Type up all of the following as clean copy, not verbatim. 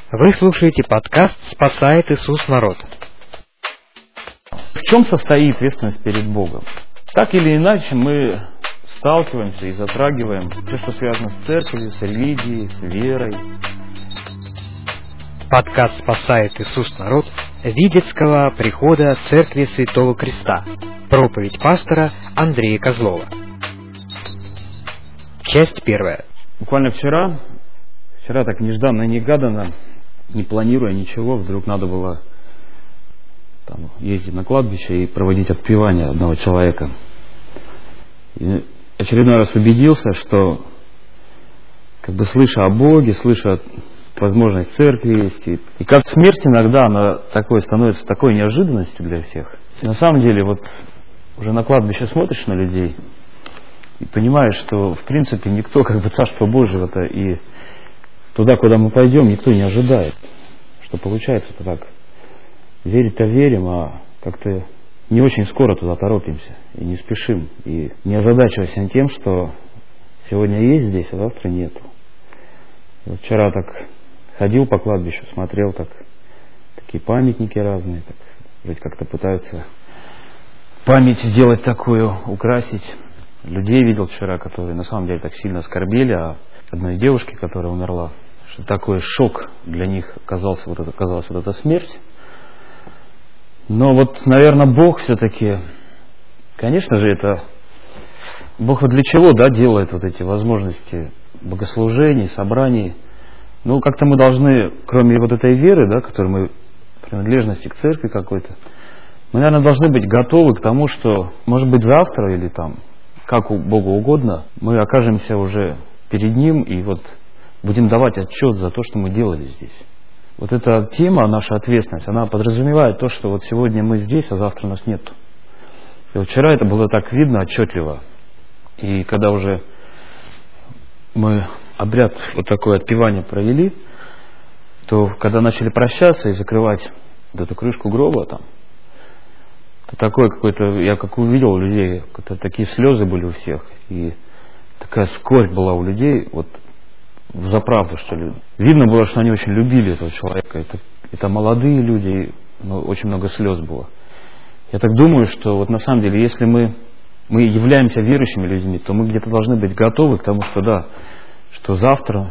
Вы слушаете подкаст «Спасает Иисус народ». В чем состоит ответственность перед Богом? Так или иначе мы сталкиваемся и затрагиваем все, что связано с церковью, с религией, с верой. Подкаст «Спасает Иисус народ» Видецкого прихода Церкви Святого Креста. Проповедь пастора Андрея Козлова. Часть первая. Буквально вчера так нежданно-негаданно, не планируя ничего, вдруг надо было ездить на кладбище и проводить отпевание одного человека. И очередной раз убедился, что слыша о Боге, слыша возможность церкви есть, и как смерть иногда она становится такой неожиданностью для всех. И на самом деле уже на кладбище смотришь на людей и понимаешь, что в принципе никто Царство Божьего-то и туда, куда мы пойдем, никто не ожидает. Что получается-то так. Верить-то верим, а как-то не очень скоро туда торопимся. И не спешим. И не озадачивайся тем, что сегодня есть здесь, а завтра нету. И вчера так ходил по кладбищу, смотрел такие памятники разные. Вроде как-то пытаются память сделать такую, украсить. Людей видел вчера, которые на самом деле так сильно скорбели о одной девушке, которая умерла. Что такой шок для них оказалась эта смерть. Но наверное, Бог все-таки, конечно же, это Бог для чего, делает эти возможности богослужений, собраний. Как-то мы должны, кроме этой веры, которой мы, принадлежности к церкви какой-то, мы, наверное, должны быть готовы к тому, что, может быть, завтра или как Богу угодно, мы окажемся уже перед Ним и будем давать отчет за то, что мы делали здесь. Эта тема, наша ответственность, она подразумевает то, что сегодня мы здесь, а завтра нас нет. И вчера это было так видно, отчетливо. И когда уже мы обряд такое отпевание провели, то когда начали прощаться и закрывать эту крышку гроба, то такое какое-то, я увидел у людей, такие слезы были у всех, и такая скорбь была у людей, взаправду, что ли. Видно было, что они очень любили этого человека. Это молодые люди, очень много слез было. Я так думаю, что на самом деле, если мы являемся верующими людьми, то мы где-то должны быть готовы к тому, что завтра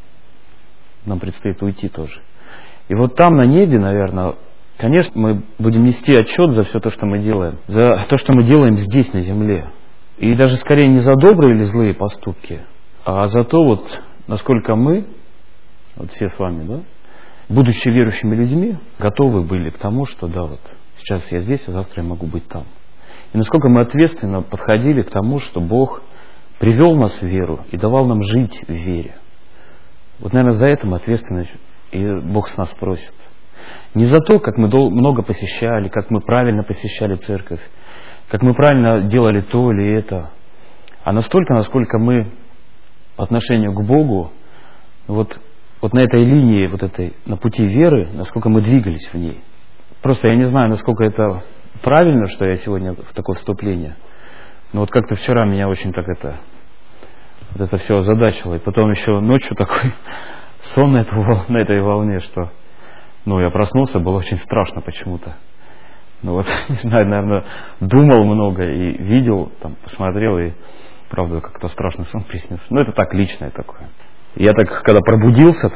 нам предстоит уйти тоже. И там на небе, наверное, конечно, мы будем нести отчет за все то, что мы делаем, за то, что мы делаем здесь, на земле. И даже скорее не за добрые или злые поступки, а за то, насколько мы, все с вами, будучи верующими людьми, готовы были к тому, что сейчас я здесь, а завтра я могу быть там. И насколько мы ответственно подходили к тому, что Бог привел нас в веру и давал нам жить в вере. Наверное, за это мы ответственность, и Бог с нас просит. Не за то, как мы много посещали, как мы правильно посещали церковь, как мы правильно делали то или это, а настолько, насколько мы по отношению к Богу, на этой линии, на пути веры, насколько мы двигались в ней. Просто я не знаю, насколько это правильно, что я сегодня в такое вступление, но как-то вчера меня очень это все озадачило, и потом еще ночью такой сон на этой волне, что, я проснулся, было очень страшно почему-то. Не знаю, наверное, думал много и видел, посмотрел, и правда, как-то страшный сон приснился. Это так личное такое. Я когда пробудился,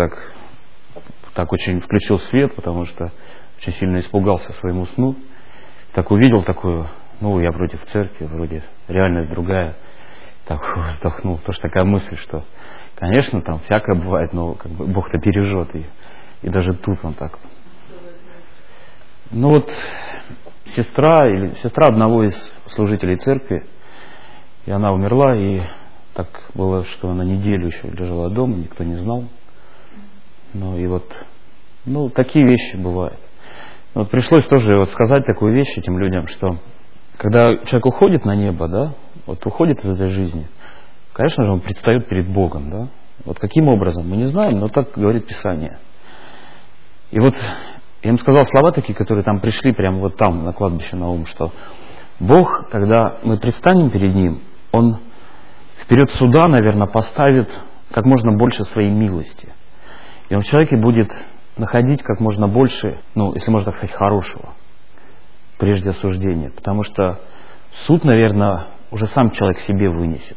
так очень включил свет, потому что очень сильно испугался своему сну. Увидел такую, я вроде в церкви, вроде реальность другая. Вздохнул. Тоже такая мысль, что, конечно, всякое бывает, но Бог-то бережет. И даже тут он так. Сестра одного из служителей церкви, и она умерла, и так было, что она неделю еще лежала дома, никто не знал. Такие вещи бывают. Пришлось тоже сказать такую вещь этим людям, что когда человек уходит на небо, уходит из этой жизни, конечно же, он предстает перед Богом, каким образом, мы не знаем, но так говорит Писание. И я им сказал слова такие, которые пришли прямо там, на кладбище на ум, что Бог, когда мы предстанем перед Ним, Он в период суда, наверное, поставит как можно больше своей милости. И Он в человеке будет находить как можно больше, если можно так сказать, хорошего, прежде осуждения. Потому что суд, наверное, уже сам человек себе вынесет.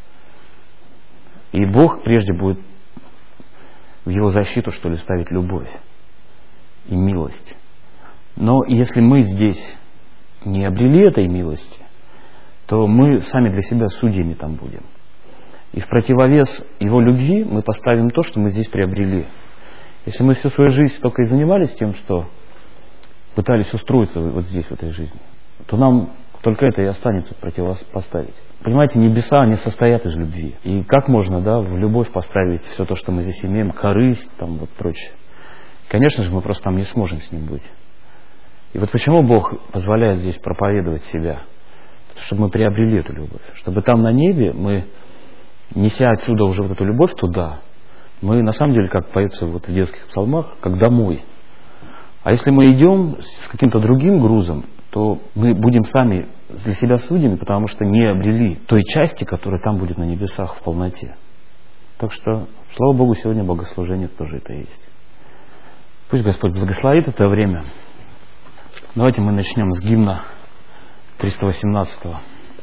И Бог прежде будет в его защиту, что ли, ставить любовь и милость. Но если мы здесь не обрели этой милости, то мы сами для себя судьями там будем. И в противовес его любви мы поставим то, что мы здесь приобрели. Если мы всю свою жизнь только и занимались тем, что пытались устроиться вот здесь, в этой жизни, то нам только это и останется противопоставить. Понимаете, небеса, они состоят из любви. И как можно, в любовь поставить все то, что мы здесь имеем, корысть, прочее. Конечно же, мы просто там не сможем с ним быть. И вот почему Бог позволяет здесь проповедовать себя? Чтобы мы приобрели эту любовь. Чтобы там на небе мы, неся отсюда уже вот эту любовь туда, мы на самом деле, как поется в детских псалмах, как домой. А если мы идем с каким-то другим грузом, то мы будем сами для себя судьями, потому что не обрели той части, которая там будет на небесах в полноте. Так что, слава Богу, сегодня богослужение тоже это есть. Пусть Господь благословит это время. Давайте мы начнем с гимна 318-го.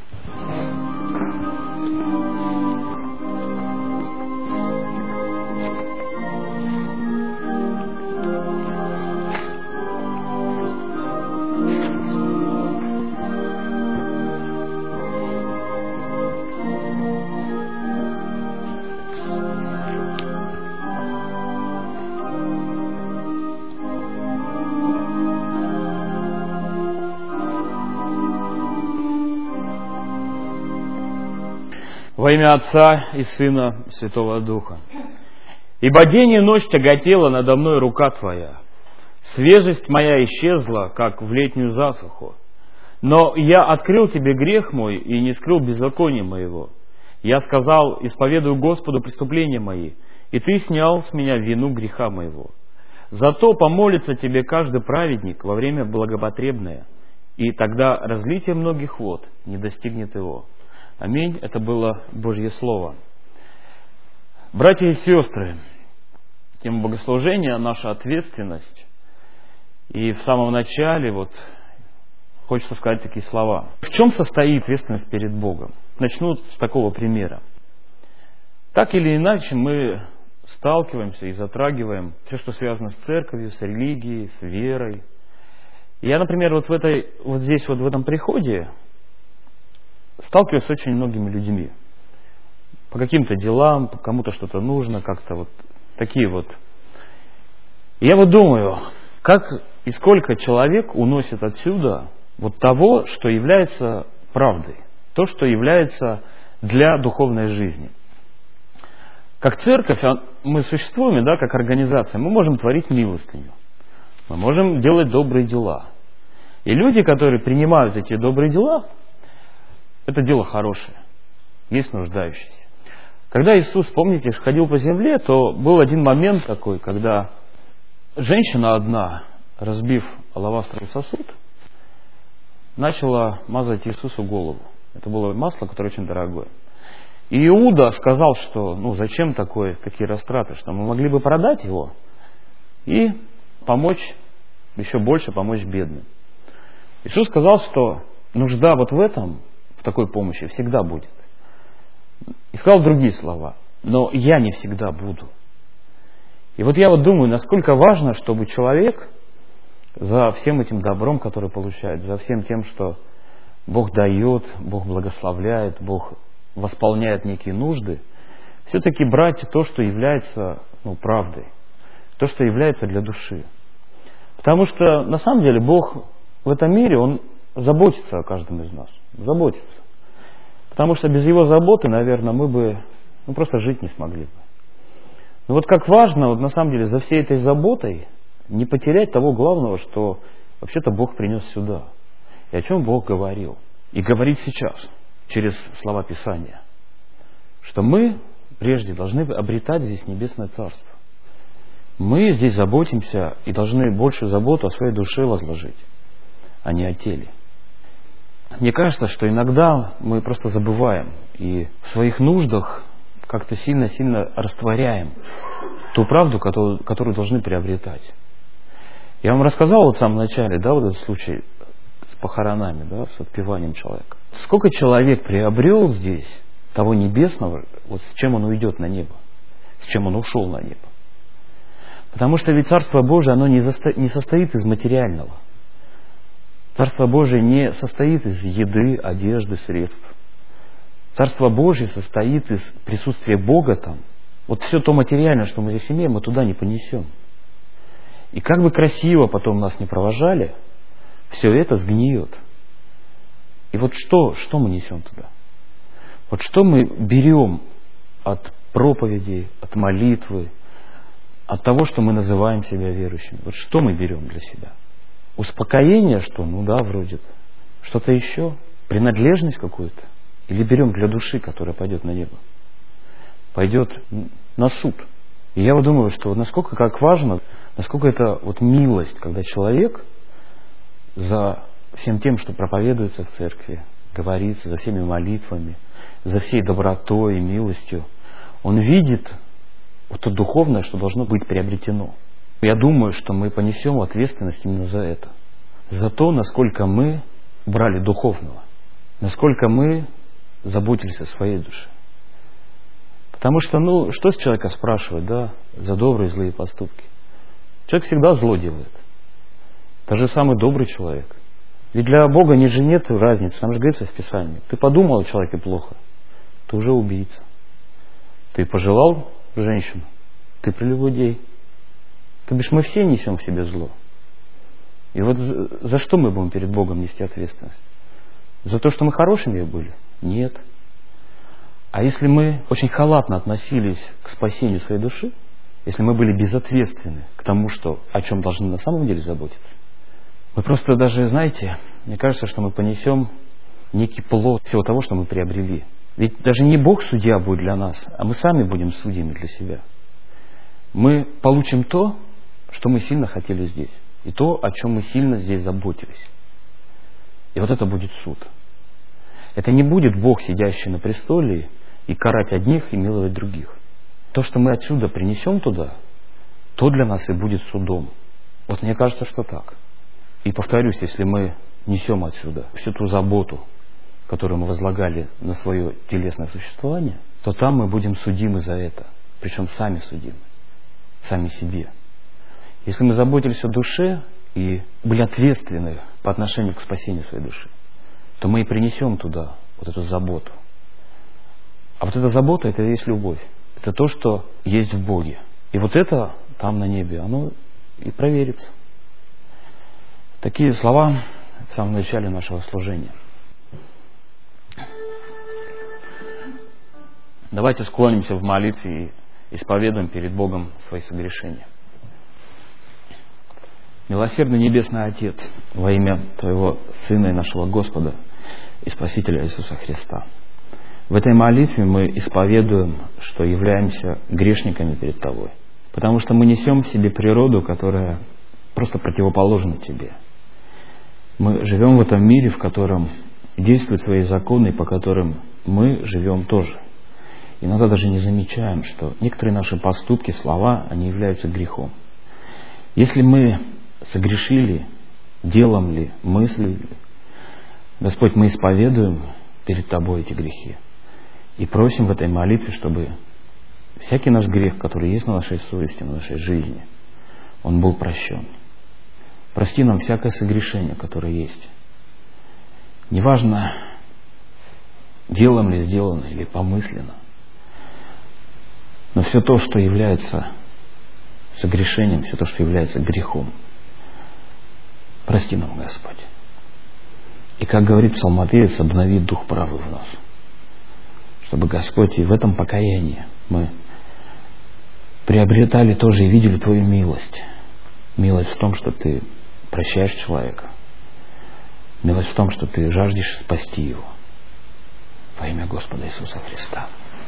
Во имя Отца и Сына Святого Духа. Ибо день и ночь тяготела надо мной рука Твоя. Свежесть моя исчезла, как в летнюю засуху. Но я открыл Тебе грех мой и не скрыл беззакония моего. Я сказал: исповедую Господу преступления мои, и Ты снял с меня вину греха моего. Зато помолится Тебе каждый праведник во время благопотребное, и тогда разлитие многих вод не достигнет его. Аминь. Это было Божье Слово. Братья и сестры, тема богослужения — наша ответственность. И в самом начале хочется сказать такие слова. В чем состоит ответственность перед Богом? Начну с такого примера. Так или иначе мы сталкиваемся и затрагиваем все, что связано с церковью, с религией, с верой. Я, например, в этом приходе сталкиваюсь с очень многими людьми. По каким-то делам, кому-то что-то нужно, как-то такие вот. И я думаю, как и сколько человек уносит отсюда того, что является правдой, то, что является для духовной жизни. Как церковь, мы существуем, как организация, мы можем творить милостыню, мы можем делать добрые дела. И люди, которые принимают эти добрые дела, это дело хорошее, есть нуждающиеся. Когда Иисус, помните, ходил по земле, то был один момент такой, когда женщина одна, разбив алавастровый сосуд, начала мазать Иисусу голову. Это было масло, которое очень дорогое. И Иуда сказал, что зачем такие растраты, что мы могли бы продать его и еще больше помочь бедным. Иисус сказал, что нужда в этом, в такой помощи всегда будет. И сказал другие слова: но я не всегда буду. И я думаю, насколько важно, чтобы человек за всем этим добром, которое получает, за всем тем, что Бог дает, Бог благословляет, Бог восполняет некие нужды, все-таки брать то, что является правдой, то, что является для души. Потому что на самом деле Бог в этом мире, Он заботится о каждом из нас. Заботится. Потому что без Его заботы, наверное, мы бы просто жить не смогли бы. Но как важно, на самом деле, за всей этой заботой не потерять того главного, что вообще-то Бог принес сюда. И о чем Бог говорил. И говорит сейчас, через слова Писания. Что мы прежде должны обретать здесь Небесное Царство. Мы здесь заботимся и должны большую заботу о своей душе возложить, а не о теле. Мне кажется, что иногда мы просто забываем и в своих нуждах как-то сильно-сильно растворяем ту правду, которую должны приобретать. Я вам рассказал в самом начале, вот этот случай с похоронами, с отпеванием человека. Сколько человек приобрел здесь того небесного, с чем он уйдет на небо, с чем он ушел на небо. Потому что ведь Царство Божие, оно не состоит из материального. Царство Божие не состоит из еды, одежды, средств. Царство Божие состоит из присутствия Бога там. Все то материальное, что мы здесь имеем, мы туда не понесем. И как бы красиво потом нас не провожали, все это сгниет. И что мы несем туда? Что мы берем от проповедей, от молитвы, от того, что мы называем себя верующими? Что мы берем для себя? Успокоение, что? Вроде. Что-то еще? Принадлежность какую-то? Или берем для души, которая пойдет на небо? Пойдет на суд. И я думаю, что насколько как важно, насколько это милость, когда человек за всем тем, что проповедуется в церкви, говорится, за всеми молитвами, за всей добротой и милостью, он видит то духовное, что должно быть приобретено. Я думаю, что мы понесем ответственность именно за это. За то, насколько мы брали духовного, насколько мы заботились о своей душе. Потому что, что с человека спрашивать, за добрые и злые поступки? Человек всегда зло делает. Даже самый добрый человек. Ведь для Бога нет разницы. Там же говорится в Писании. Ты подумал о человеке плохо, ты уже убийца. Ты пожелал женщину, ты прелюбодей. То бишь мы все несем в себе зло. И за что мы будем перед Богом нести ответственность? За то, что мы хорошими были? Нет. А если мы очень халатно относились к спасению своей души, если мы были безответственны к тому, о чем должны на самом деле заботиться, мы просто даже, мне кажется, что мы понесем некий плод всего того, что мы приобрели. Ведь даже не Бог судья будет для нас, а мы сами будем судьями для себя. Мы получим то, что мы сильно хотели здесь, и то, о чем мы сильно здесь заботились. И это будет суд. Это не будет Бог, сидящий на престоле, и карать одних и миловать других. То, что мы отсюда принесем туда, то для нас и будет судом. Мне кажется, что так. И повторюсь, если мы несем отсюда всю ту заботу, которую мы возлагали на свое телесное существование, то там мы будем судимы за это. Причем сами судимы. Сами себе. Если мы заботились о душе и были ответственны по отношению к спасению своей души, то мы и принесем туда эту заботу. А эта забота, это и есть любовь. Это то, что есть в Боге. И это там на небе, оно и проверится. Такие слова в самом начале нашего служения. Давайте склонимся в молитве и исповедуем перед Богом свои согрешения. Милосердный Небесный Отец, во имя Твоего Сына и нашего Господа и Спасителя Иисуса Христа, в этой молитве мы исповедуем, что являемся грешниками перед Тобой, потому что мы несем в себе природу, которая просто противоположна Тебе. Мы живем в этом мире, в котором действуют свои законы, по которым мы живем тоже. Иногда даже не замечаем, что некоторые наши поступки, слова, они являются грехом. Если мы согрешили, делом ли, мыслью ли, Господь, мы исповедуем перед Тобой эти грехи. И просим в этой молитве, чтобы всякий наш грех, который есть на нашей совести, на нашей жизни, он был прощен. Прости нам всякое согрешение, которое есть. Неважно, делом ли сделано или помысленно, но все то, что является согрешением, все то, что является грехом, прости нам, Господь. И, как говорит псалмопевец, обнови дух правый в нас. Чтобы, Господь, и в этом покаянии мы приобретали тоже и видели Твою милость. Милость в том, что Ты прощаешь человека. Милость в том, что Ты жаждешь спасти его. Во имя Господа Иисуса Христа.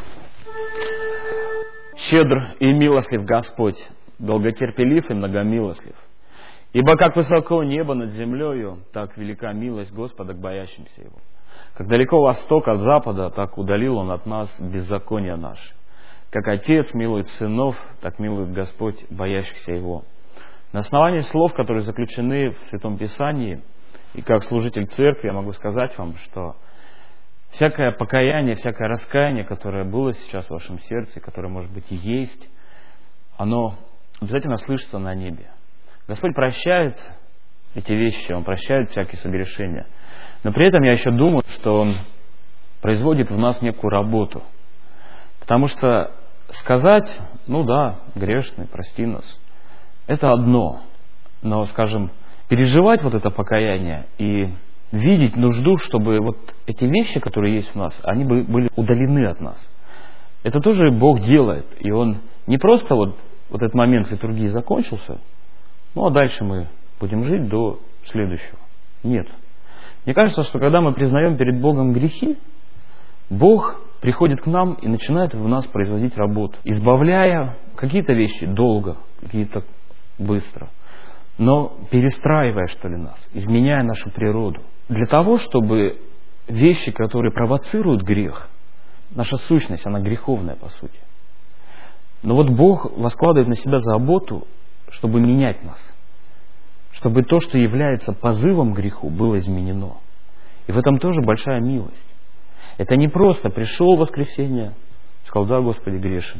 Щедр и милостлив Господь, долготерпелив и многомилостлив. Ибо как высоко небо над землею, так велика милость Господа к боящимся Его. Как далеко восток от запада, так удалил Он от нас беззакония наши. как Отец милует сынов, так милует Господь боящихся Его. На основании слов, которые заключены в Святом Писании, и как служитель церкви я могу сказать вам, что всякое покаяние, всякое раскаяние, которое было сейчас в вашем сердце, которое, может быть, и есть, оно обязательно слышится на небе. Господь прощает эти вещи, Он прощает всякие согрешения. Но при этом я еще думаю, что Он производит в нас некую работу. Потому что сказать, ну да, грешный, прости нас, это одно. Но, скажем, переживать вот это покаяние и видеть нужду, чтобы вот эти вещи, которые есть в нас, они были удалены от нас. Это тоже Бог делает. И Он не просто вот этот момент литургии закончился, ну а дальше мы будем жить до следующего. Нет. Мне кажется, что когда мы признаем перед Богом грехи, Бог приходит к нам и начинает в нас производить работу, избавляя какие-то вещи долго, какие-то быстро, но перестраивая, что ли, нас, изменяя нашу природу. Для того, чтобы вещи, которые провоцируют грех, наша сущность, она греховная по сути. Но вот Бог воскладывает на себя заботу, чтобы менять нас, чтобы то, что является позывом к греху, было изменено. И в этом тоже большая милость. Это не просто пришел в воскресенье, сказал: да, Господи, грешен.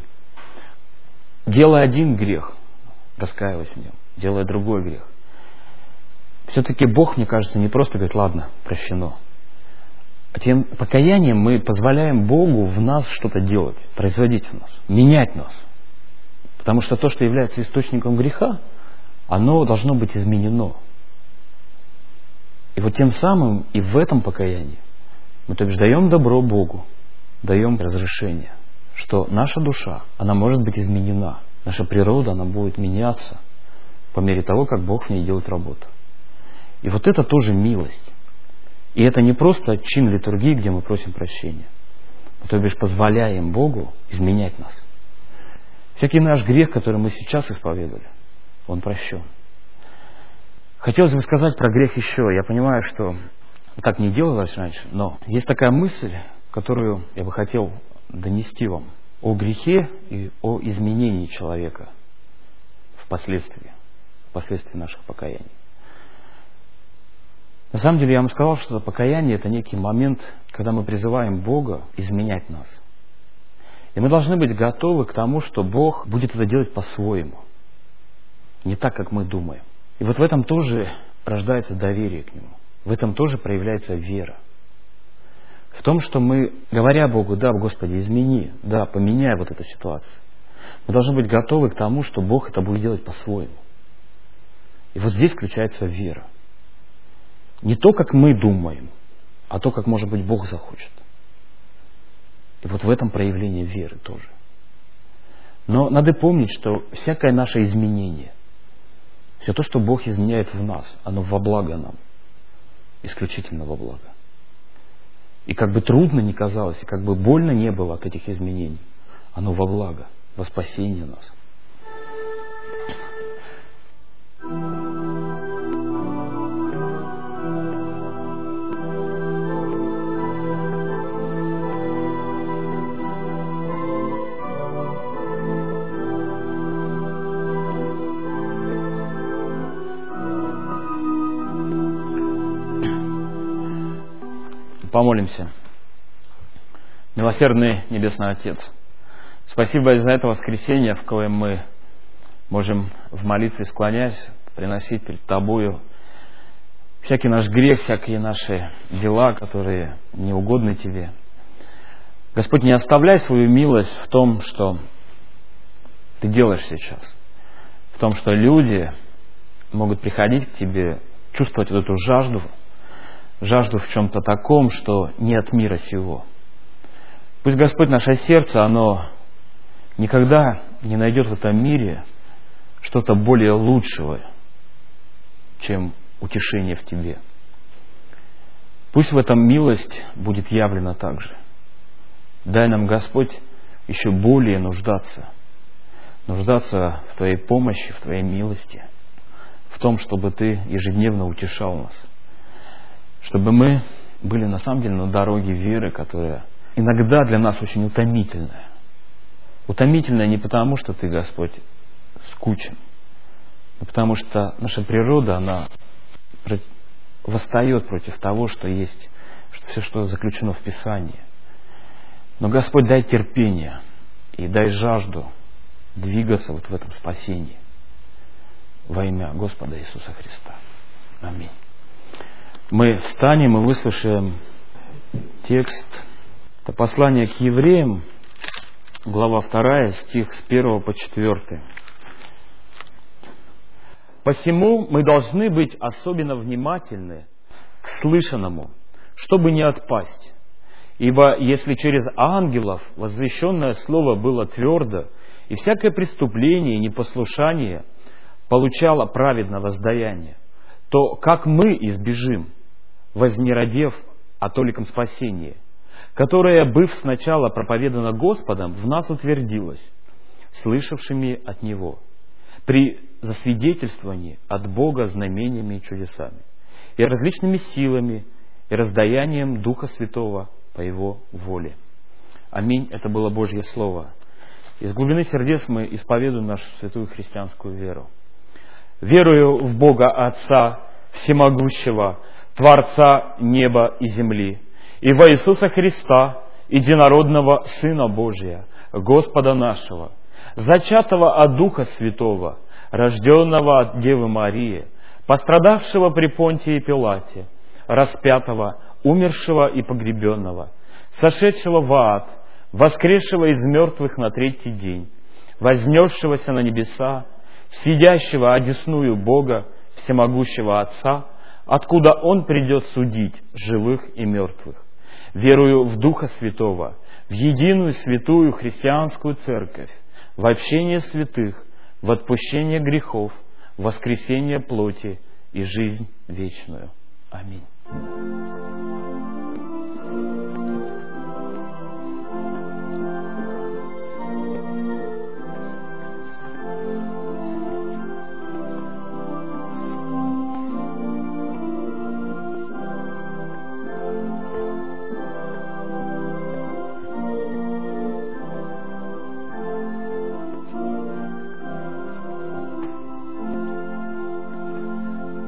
Делая один грех, раскаиваясь в нем, делая другой грех. Все-таки Бог, мне кажется, не просто говорит: ладно, прощено. А тем покаянием мы позволяем Богу в нас что-то делать, производить в нас, менять нас. Потому что то, что является источником греха, оно должно быть изменено. И вот тем самым и в этом покаянии мы, то бишь, даем добро Богу, даем разрешение, что наша душа, она может быть изменена, наша природа, она будет меняться по мере того, как Бог в ней делает работу. И вот это тоже милость. И это не просто чин литургии, где мы просим прощения, то бишь позволяем Богу изменять нас. Всякий наш грех, который мы сейчас исповедовали, он прощен. Хотелось бы сказать про грех еще. Я понимаю, что так не делалось раньше, но есть такая мысль, которую я бы хотел донести вам, о грехе и о изменении человека впоследствии наших покаяний. На самом деле, я вам сказал, что покаяние — это некий момент, когда мы призываем Бога изменять нас. И мы должны быть готовы к тому, что Бог будет это делать по-своему, не так, как мы думаем. И вот в этом тоже рождается доверие к Нему. В этом тоже проявляется вера. В том, что мы, говоря Богу: да, Господи, измени, да, поменяй вот эту ситуацию, мы должны быть готовы к тому, что Бог это будет делать по-своему. И вот здесь включается вера. Не то, как мы думаем, а то, как, может быть, Бог захочет. И вот в этом проявление веры тоже. Но надо помнить, что всякое наше изменение, все то, что Бог изменяет в нас, оно во благо нам. Исключительно во благо. И как бы трудно ни казалось, и как бы больно не было от этих изменений, оно во благо, во спасение нас. Помолимся. Милосердный Небесный Отец, спасибо за это воскресенье, в коем мы можем в молитве, склоняясь, приносить перед Тобою всякий наш грех, всякие наши дела, которые не угодны Тебе. Господь, не оставляй свою милость в том, что Ты делаешь сейчас, в том, что люди могут приходить к Тебе, чувствовать вот эту жажду в чем-то таком, что не от мира сего. Пусть, Господь, наше сердце, оно никогда не найдет в этом мире что-то более лучшего, чем утешение в Тебе. Пусть в этом милость будет явлена также. Дай нам, Господь, еще более нуждаться в Твоей помощи, в Твоей милости, в том, чтобы Ты ежедневно утешал нас. Чтобы мы были на самом деле на дороге веры, которая иногда для нас очень утомительная. Утомительное не потому, что Ты, Господь, скучен, а потому что наша природа, она восстает против того, что есть, все, что заключено в Писании. Но, Господь, дай терпение и дай жажду двигаться вот в этом спасении во имя Господа Иисуса Христа. Аминь. Мы встанем и выслушаем текст. Это послание к евреям, глава 2, стих с 1 по 4. «Посему мы должны быть особенно внимательны к слышанному, чтобы не отпасть. Ибо если через ангелов возвещенное слово было твердо, и всякое преступление и непослушание получало праведное воздаяние, то как мы избежим, вознеродев о толиком спасении, которое, быв сначала проповедано Господом, в нас утвердилось, слышавшими от Него, при засвидетельствовании от Бога знамениями и чудесами, и различными силами, и раздаянием Духа Святого по Его воле». Аминь. Это было Божье Слово. Из глубины сердец мы исповедуем нашу святую христианскую веру. «Верую в Бога Отца Всемогущего, Творца неба и земли, и во Иисуса Христа, единородного Сына Божия, Господа нашего, зачатого от Духа Святого, рожденного от Девы Марии, пострадавшего при Понтии Пилате, распятого, умершего и погребенного, сошедшего в ад, воскресшего из мертвых на третий день, вознесшегося на небеса, сидящего одесную Бога, всемогущего Отца, откуда Он придет судить живых и мертвых. Верую в Духа Святого, в единую святую христианскую церковь, в общение святых, в отпущение грехов, в воскресение плоти и жизнь вечную. Аминь.